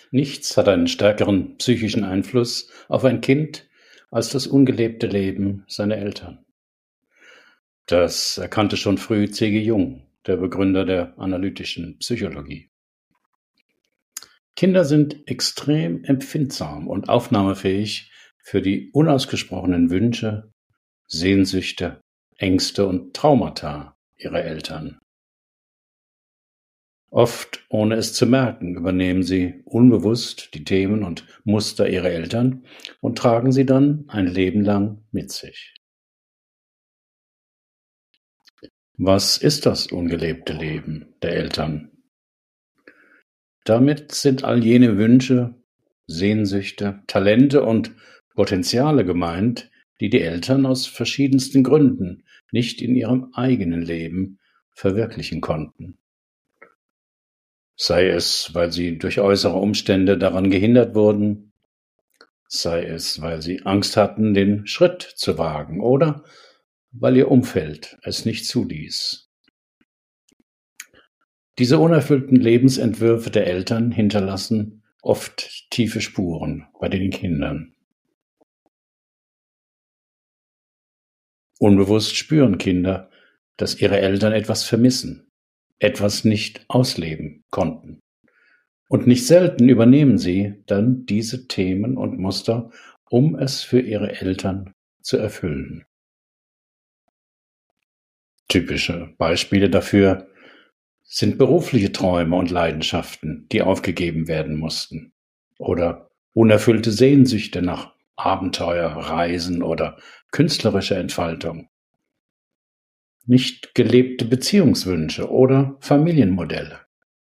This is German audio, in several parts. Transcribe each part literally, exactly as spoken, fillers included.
Nichts hat einen stärkeren psychischen Einfluss auf ein Kind als das ungelebte Leben seiner Eltern. Das erkannte schon früh C G Jung, der Begründer der analytischen Psychologie. Kinder sind extrem empfindsam und aufnahmefähig für die unausgesprochenen Wünsche, Sehnsüchte, Ängste und Traumata ihrer Eltern. Oft, ohne es zu merken, übernehmen sie unbewusst die Themen und Muster ihrer Eltern und tragen sie dann ein Leben lang mit sich. Was ist das ungelebte Leben der Eltern? Damit sind all jene Wünsche, Sehnsüchte, Talente und Potenziale gemeint, die die Eltern aus verschiedensten Gründen nicht in ihrem eigenen Leben verwirklichen konnten. Sei es, weil sie durch äußere Umstände daran gehindert wurden, sei es, weil sie Angst hatten, den Schritt zu wagen oder weil ihr Umfeld es nicht zuließ. Diese unerfüllten Lebensentwürfe der Eltern hinterlassen oft tiefe Spuren bei den Kindern. Unbewusst spüren Kinder, dass ihre Eltern etwas vermissen, etwas nicht ausleben konnten. Und nicht selten übernehmen sie dann diese Themen und Muster, um es für ihre Eltern zu erfüllen. Typische Beispiele dafür sind berufliche Träume und Leidenschaften, die aufgegeben werden mussten, oder unerfüllte Sehnsüchte nach Abenteuer, Reisen oder künstlerischer Entfaltung, nicht gelebte Beziehungswünsche oder Familienmodelle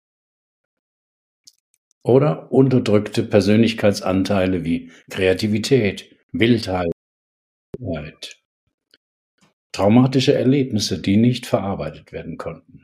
oder unterdrückte Persönlichkeitsanteile wie Kreativität, Wildheit, traumatische Erlebnisse, die nicht verarbeitet werden konnten.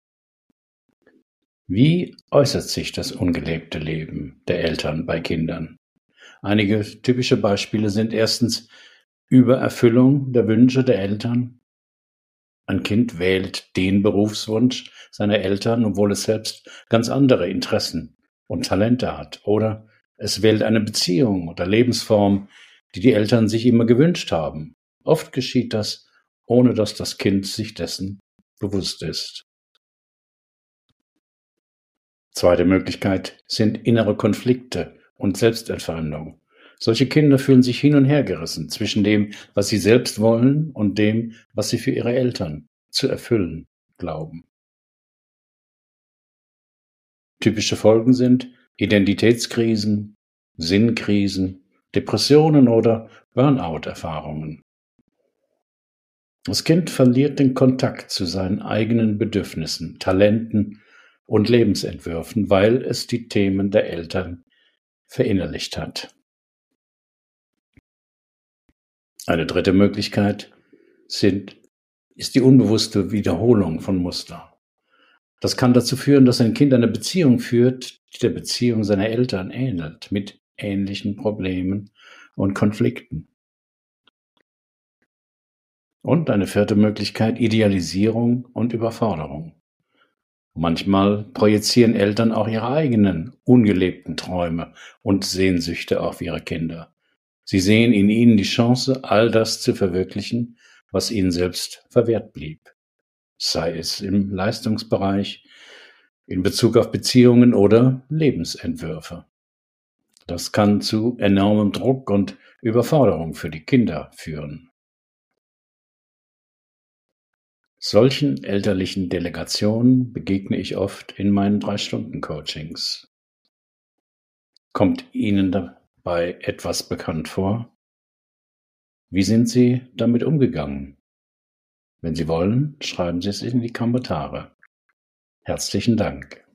Wie äußert sich das ungelebte Leben der Eltern bei Kindern? Einige typische Beispiele sind erstens Übererfüllung der Wünsche der Eltern. Ein Kind wählt den Berufswunsch seiner Eltern, obwohl es selbst ganz andere Interessen und Talente hat. Oder es wählt eine Beziehung oder Lebensform, die die Eltern sich immer gewünscht haben. Oft geschieht das, ohne dass das Kind sich dessen bewusst ist. Zweite Möglichkeit sind innere Konflikte und Selbstentfremdung. Solche Kinder fühlen sich hin und her gerissen zwischen dem, was sie selbst wollen und dem, was sie für ihre Eltern zu erfüllen glauben. Typische Folgen sind Identitätskrisen, Sinnkrisen, Depressionen oder Burnout-Erfahrungen. Das Kind verliert den Kontakt zu seinen eigenen Bedürfnissen, Talenten und Lebensentwürfen, weil es die Themen der Eltern verinnerlicht hat. Eine dritte Möglichkeit sind, ist die unbewusste Wiederholung von Mustern. Das kann dazu führen, dass ein Kind eine Beziehung führt, die der Beziehung seiner Eltern ähnelt, mit ähnlichen Problemen und Konflikten. Und eine vierte Möglichkeit, Idealisierung und Überforderung. Manchmal projizieren Eltern auch ihre eigenen ungelebten Träume und Sehnsüchte auf ihre Kinder. Sie sehen in ihnen die Chance, all das zu verwirklichen, was ihnen selbst verwehrt blieb. Sei es im Leistungsbereich, in Bezug auf Beziehungen oder Lebensentwürfe. Das kann zu enormem Druck und Überforderung für die Kinder führen. Solchen elterlichen Delegationen begegne ich oft in meinen Drei-Stunden-Coachings. Kommt Ihnen dabei etwas bekannt vor? Wie sind Sie damit umgegangen? Wenn Sie wollen, schreiben Sie es in die Kommentare. Herzlichen Dank.